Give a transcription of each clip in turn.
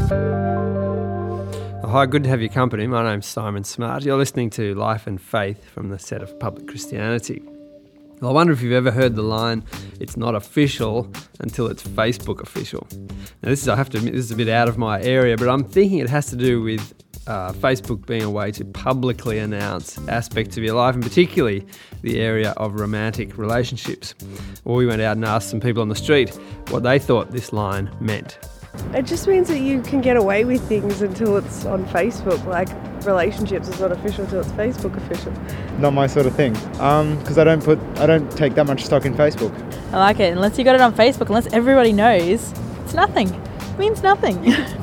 Hi, good to have your company. My name's Simon Smart. You're listening to Life and Faith from the set of Public Christianity. Well, I wonder if you've ever heard the line, "It's not official until it's Facebook official." Now, I have to admit, this is a bit out of my area, but I'm thinking it has to do with Facebook being a way to publicly announce aspects of your life, and particularly the area of romantic relationships. Well, we went out and asked some people on the street what they thought this line meant. It just means that you can get away with things until it's on Facebook. Like, relationships is not official until it's Facebook official. Not my sort of thing, because I don't take that much stock in Facebook. I like it. Unless you got it on Facebook, unless everybody knows, it's nothing. It means nothing.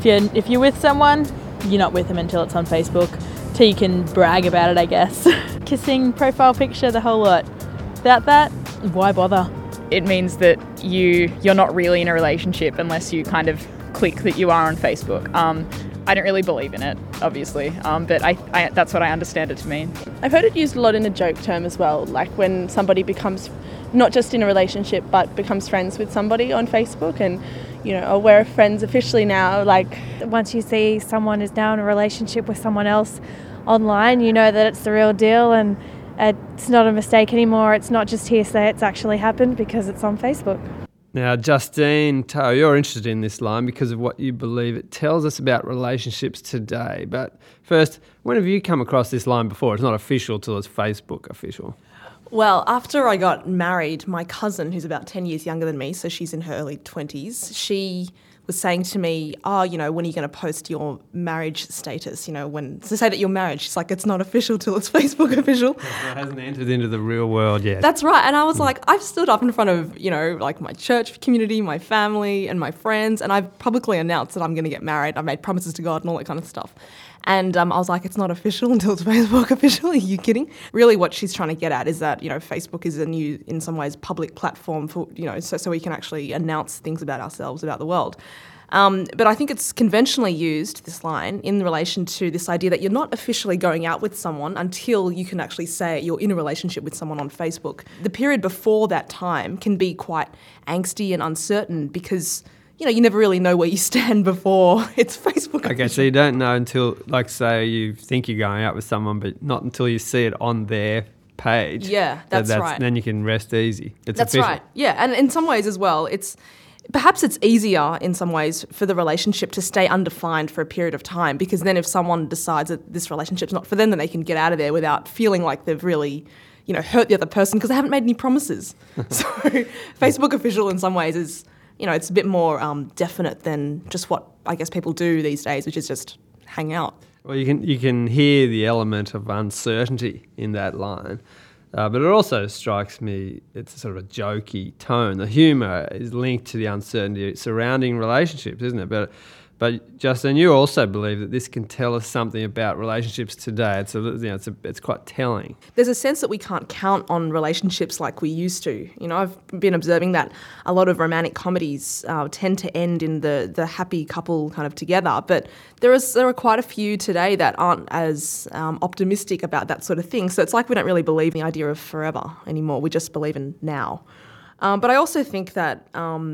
If you're with someone, you're not with them until it's on Facebook, till you can brag about it, I guess. Kissing, profile picture, the whole lot. Without that, why bother? It means that you're not really in a relationship unless you kind of click that you are on Facebook. I don't really believe in it, obviously, but I that's what I understand it to mean. I've heard it used a lot in a joke term as well, like when somebody becomes not just in a relationship but becomes friends with somebody on Facebook and, oh, we're friends officially now. Like, once you see someone is now in a relationship with someone else online, you know that it's the real deal and it's not a mistake anymore. It's not just hearsay, it's actually happened because it's on Facebook. Now, Justine Toe, you're interested in this line because of what you believe it tells us about relationships today. But first, when have you come across this line before? It's not official till it's Facebook official. Well, after I got married, my cousin, who's about 10 years younger than me, so she's in her early 20s, she was saying to me, when are you going to post your marriage status? When to say that you're married. She's like, it's not official till it's Facebook official. It hasn't entered into the real world yet. That's right. And I was like, I've stood up in front of, like my church community, my family and my friends, and I've publicly announced that I'm going to get married. I've made promises to God and all that kind of stuff. And I was like, it's not official until it's Facebook official. Are you kidding? Really what she's trying to get at is that, Facebook is a new, in some ways, public platform for, so we can actually announce things about ourselves, about the world. But I think it's conventionally used, this line, in relation to this idea that you're not officially going out with someone until you can actually say you're in a relationship with someone on Facebook. The period before that time can be quite angsty and uncertain because you never really know where you stand before it's Facebook. Okay, so you don't know until, like, say you think you're going out with someone, but not until you see it on their page. Yeah, that's right. Then you can rest easy. It's that's official. Right. Yeah, and in some ways as well, perhaps it's easier in some ways for the relationship to stay undefined for a period of time, because then if someone decides that this relationship's not for them, then they can get out of there without feeling like they've really hurt the other person because they haven't made any promises. So Facebook official in some ways is, it's a bit more definite than just what I guess people do these days, which is just hang out. Well, you can hear the element of uncertainty in that line, but it also strikes me it's a sort of a jokey tone. The humour is linked to the uncertainty surrounding relationships, isn't it? But Justin, you also believe that this can tell us something about relationships today. It's quite telling. There's a sense that we can't count on relationships like we used to. I've been observing that a lot of romantic comedies tend to end in the happy couple kind of together, but there are quite a few today that aren't as optimistic about that sort of thing. So it's like we don't really believe in the idea of forever anymore. We just believe in now. But I also think that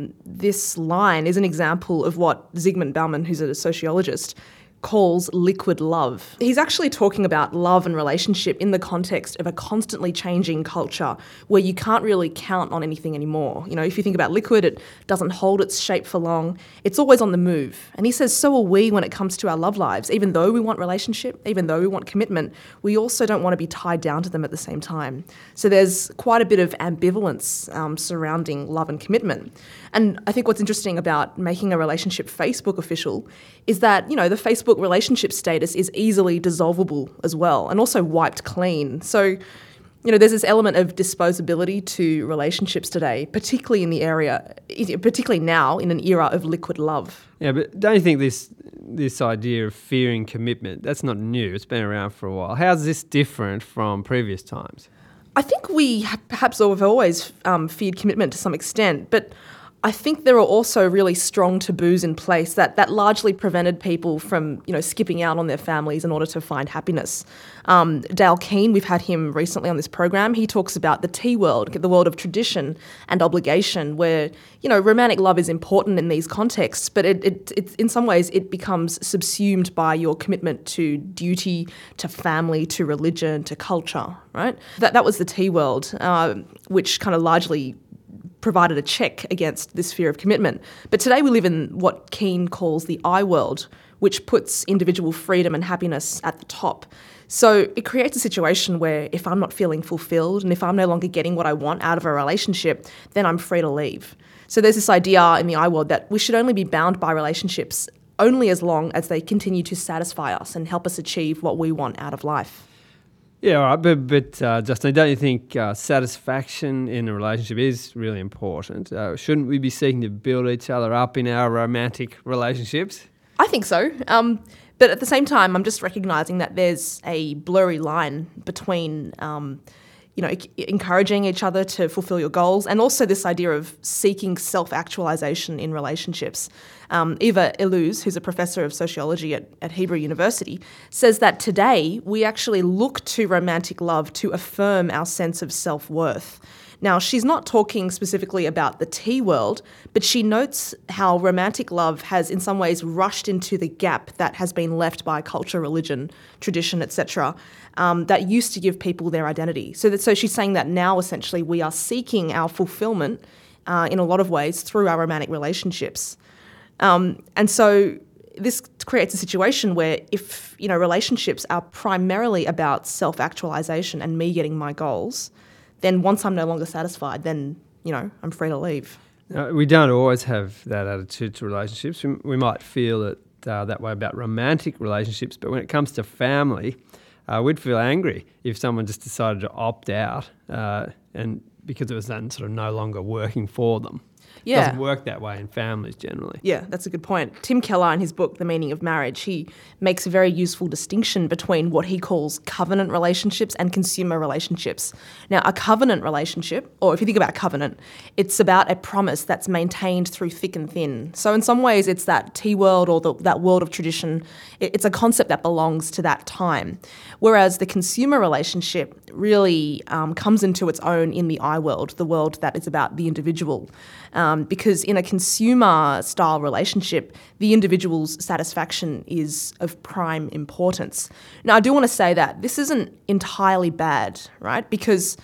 this line is an example of what Zygmunt Bauman, who's a sociologist, calls liquid love. He's actually talking about love and relationship in the context of a constantly changing culture where you can't really count on anything anymore. If you think about liquid, it doesn't hold its shape for long. It's always on the move. And he says, so are we when it comes to our love lives. Even though we want relationship, even though we want commitment, we also don't want to be tied down to them at the same time. So there's quite a bit of ambivalence surrounding love and commitment. And I think what's interesting about making a relationship Facebook official is that, the Facebook relationship status is easily dissolvable as well and also wiped clean. So, there's this element of disposability to relationships today, particularly now in an era of liquid love. Yeah, but don't you think this idea of fearing commitment, that's not new, it's been around for a while. How's this different from previous times? I think we perhaps have always feared commitment to some extent, but I think there are also really strong taboos in place that largely prevented people from, skipping out on their families in order to find happiness. Dale Keane, we've had him recently on this program. He talks about the T world, the world of tradition and obligation, where, romantic love is important in these contexts, but it in some ways it becomes subsumed by your commitment to duty, to family, to religion, to culture, right? That was the T world, which kind of largely provided a check against this fear of commitment. But today we live in what Keane calls the I world, which puts individual freedom and happiness at the top. So it creates a situation where if I'm not feeling fulfilled and if I'm no longer getting what I want out of a relationship, then I'm free to leave. So there's this idea in the I world that we should only be bound by relationships only as long as they continue to satisfy us and help us achieve what we want out of life. Yeah, all right, but Justin, don't you think satisfaction in a relationship is really important? Shouldn't we be seeking to build each other up in our romantic relationships? I think so. But at the same time, I'm just recognising that there's a blurry line between encouraging each other to fulfill your goals, and also this idea of seeking self-actualization in relationships. Eva Illouz, who's a professor of sociology at Hebrew University, says that today we actually look to romantic love to affirm our sense of self-worth. Now, she's not talking specifically about the T world, but she notes how romantic love has in some ways rushed into the gap that has been left by culture, religion, tradition, etc., that used to give people their identity. So she's saying that now essentially we are seeking our fulfillment in a lot of ways through our romantic relationships. And so this creates a situation where if, relationships are primarily about self-actualization and me getting my goals, then once I'm no longer satisfied, then, I'm free to leave. We don't always have that attitude to relationships. We might feel that way about romantic relationships, but when it comes to family, we'd feel angry if someone just decided to opt out and because it was then sort of no longer working for them. Yeah. It doesn't work that way in families generally. Yeah, that's a good point. Tim Keller, in his book, The Meaning of Marriage, he makes a very useful distinction between what he calls covenant relationships and consumer relationships. Now, a covenant relationship, or if you think about a covenant, it's about a promise that's maintained through thick and thin. So in some ways, it's that T world or that world of tradition. It's a concept that belongs to that time. Whereas the consumer relationship really comes into its own in the I world, the world that is about the individual. Because in a consumer-style relationship, the individual's satisfaction is of prime importance. Now, I do want to say that this isn't entirely bad, right? Because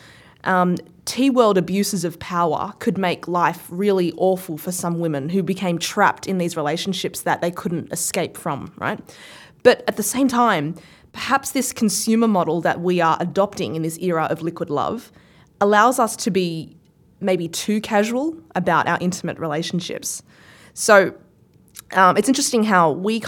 T-world abuses of power could make life really awful for some women who became trapped in these relationships that they couldn't escape from, right? But at the same time, perhaps this consumer model that we are adopting in this era of liquid love allows us to be maybe too casual about our intimate relationships. So it's interesting how we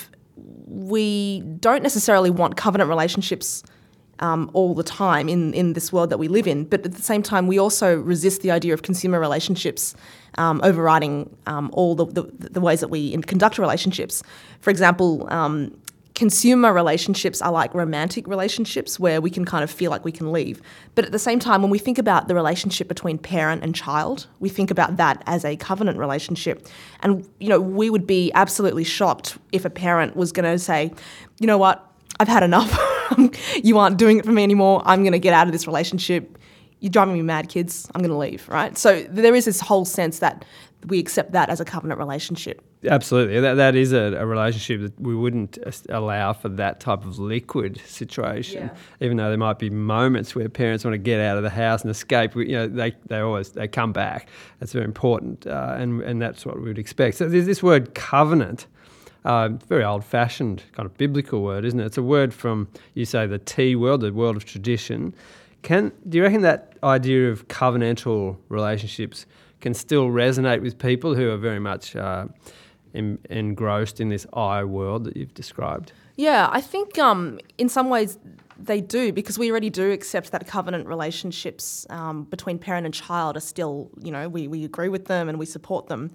don't necessarily want covenant relationships all the time in this world that we live in, but at the same time we also resist the idea of consumer relationships overriding all the ways that we conduct relationships. For example, consumer relationships are like romantic relationships where we can kind of feel like we can leave. But at the same time, when we think about the relationship between parent and child, we think about that as a covenant relationship. And, we would be absolutely shocked if a parent was going to say, you know what, I've had enough. You aren't doing it for me anymore. I'm going to get out of this relationship. You're driving me mad, kids. I'm going to leave, right? So there is this whole sense that we accept that as a covenant relationship. Absolutely. That is a relationship that we wouldn't allow for that type of liquid situation. Yeah. Even though there might be moments where parents want to get out of the house and escape, they come back. That's very important, and that's what we would expect. So there's this word covenant. Very old-fashioned kind of biblical word, isn't it? It's a word from, you say, the T world, the world of tradition. Do you reckon that idea of covenantal relationships can still resonate with people who are very much engrossed in this I world that you've described? Yeah, I think in some ways they do, because we already do accept that covenant relationships between parent and child are still, we agree with them and we support them.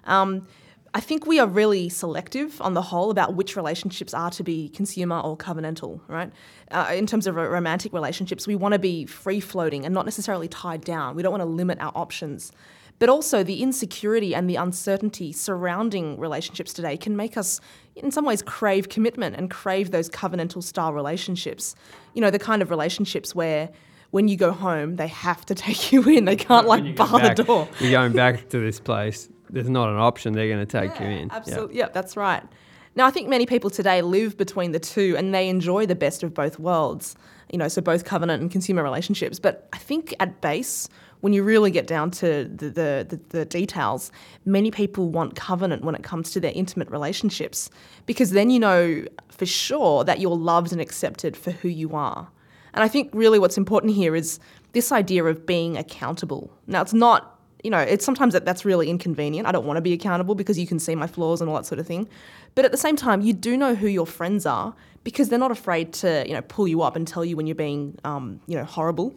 I think we are really selective on the whole about which relationships are to be consumer or covenantal, right? In terms of romantic relationships, we want to be free-floating and not necessarily tied down. We don't want to limit our options. but also the insecurity and the uncertainty surrounding relationships today can make us, in some ways, crave commitment and crave those covenantal style relationships. You know, the kind of relationships where when you go home, they have to take you in. They can't bar the door. You're going back to this place. There's not an option. They're going to take you in. Absolutely. Yeah, that's right. Now, I think many people today live between the two and they enjoy the best of both worlds, you know, so both covenant and consumer relationships. But I think at base, when you really get down to the details, many people want covenant when it comes to their intimate relationships, because then you know for sure that you're loved and accepted for who you are. And I think really what's important here is this idea of being accountable. Now, it's not, you know, it's sometimes that's really inconvenient. I don't want to be accountable because you can see my flaws and all that sort of thing. But at the same time, you do know who your friends are because they're not afraid to, you know, pull you up and tell you when you're being, you know, horrible.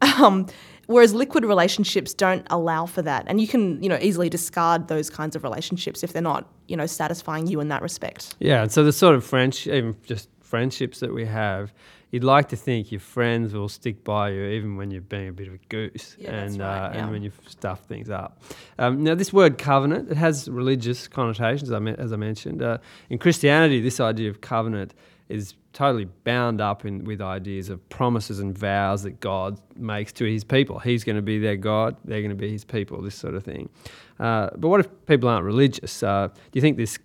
Whereas liquid relationships don't allow for that. And you can, you know, easily discard those kinds of relationships if they're not, you know, satisfying you in that respect. Yeah, and so the sort of even just friendships that we have, you'd like to think your friends will stick by you even when you're being a bit of a goose and when you've stuffed things up. Now, this word covenant, it has religious connotations, as I mentioned. In Christianity, this idea of covenant is totally bound up with ideas of promises and vows that God makes to his people. He's going to be their God, they're going to be his people, this sort of thing. But what if people aren't religious? Do you think this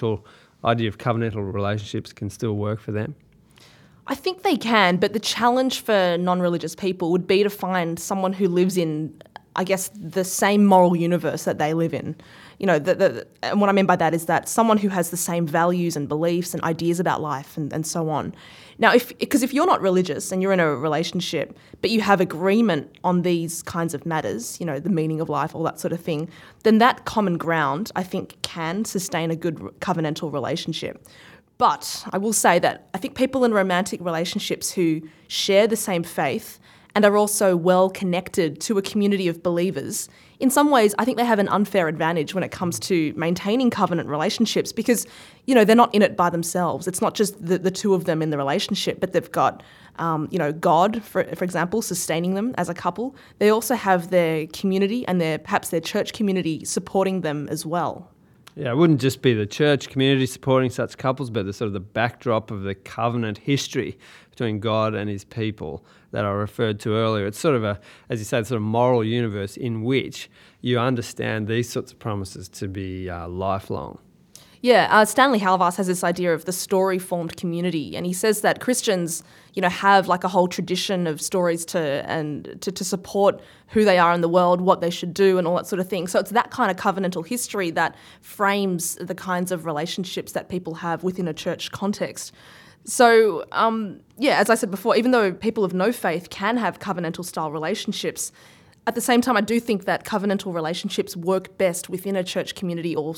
idea of covenantal relationships can still work for them? I think they can, but the challenge for non-religious people would be to find someone who lives in, I guess, the same moral universe that they live in. You know, and what I mean by that is that someone who has the same values and beliefs and ideas about life and so on. Now, because if you're not religious and you're in a relationship, but you have agreement on these kinds of matters, you know, the meaning of life, all that sort of thing, then that common ground, I think, can sustain a good covenantal relationship. But I will say that I think people in romantic relationships who share the same faith and are also well connected to a community of believers, in some ways I think they have an unfair advantage when it comes to maintaining covenant relationships because, you know, they're not in it by themselves. It's not just the two of them in the relationship, but they've got, you know, God, for example, sustaining them as a couple. They also have their community and perhaps their church community supporting them as well. Yeah, it wouldn't just be the church community supporting such couples, but the sort of the backdrop of the covenant history between God and his people that I referred to earlier. It's sort of as you said, sort of moral universe in which you understand these sorts of promises to be lifelong. Yeah, Stanley Hauerwas has this idea of the story-formed community, and he says that Christians, you know, have like a whole tradition of stories to support who they are in the world, what they should do, and all that sort of thing. So it's that kind of covenantal history that frames the kinds of relationships that people have within a church context. So, as I said before, even though people of no faith can have covenantal-style relationships, at the same time, I do think that covenantal relationships work best within a church community or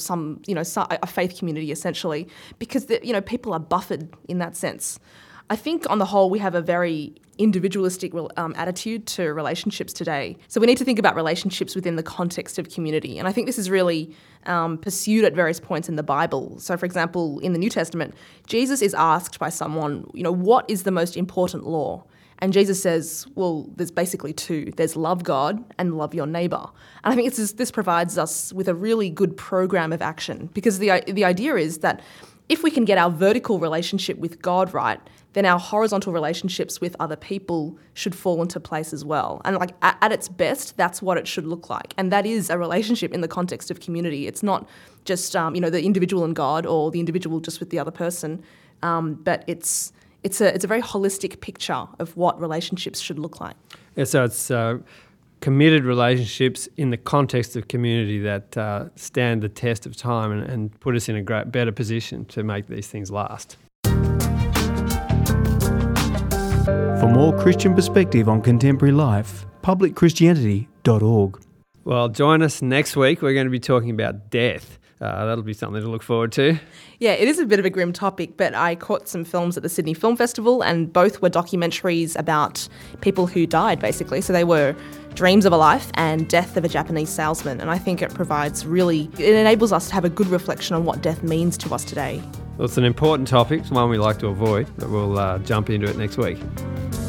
a faith community, essentially, because people are buffered in that sense. I think on the whole, we have a very individualistic attitude to relationships today. So we need to think about relationships within the context of community. And I think this is really pursued at various points in the Bible. So, for example, in the New Testament, Jesus is asked by someone, you know, what is the most important law? And Jesus says, well, there's basically two. There's love God and love your neighbour. And I think this provides us with a really good program of action, because the idea is that if we can get our vertical relationship with God right, then our horizontal relationships with other people should fall into place as well. And like at its best, that's what it should look like. And that is a relationship in the context of community. It's not just the individual and God or the individual just with the other person, but it's a very holistic picture of what relationships should look like. Yeah, so it's committed relationships in the context of community that stand the test of time and put us in a better position to make these things last. For more Christian perspective on contemporary life, publicchristianity.org. Well, join us next week. We're going to be talking about death. That'll be something to look forward to. Yeah, it is a bit of a grim topic, but I caught some films at the Sydney Film Festival and both were documentaries about people who died, basically. So they were Dreams of a Life and Death of a Japanese Salesman. And I think it enables us to have a good reflection on what death means to us today. Well, it's an important topic, it's one we like to avoid, but we'll jump into it next week.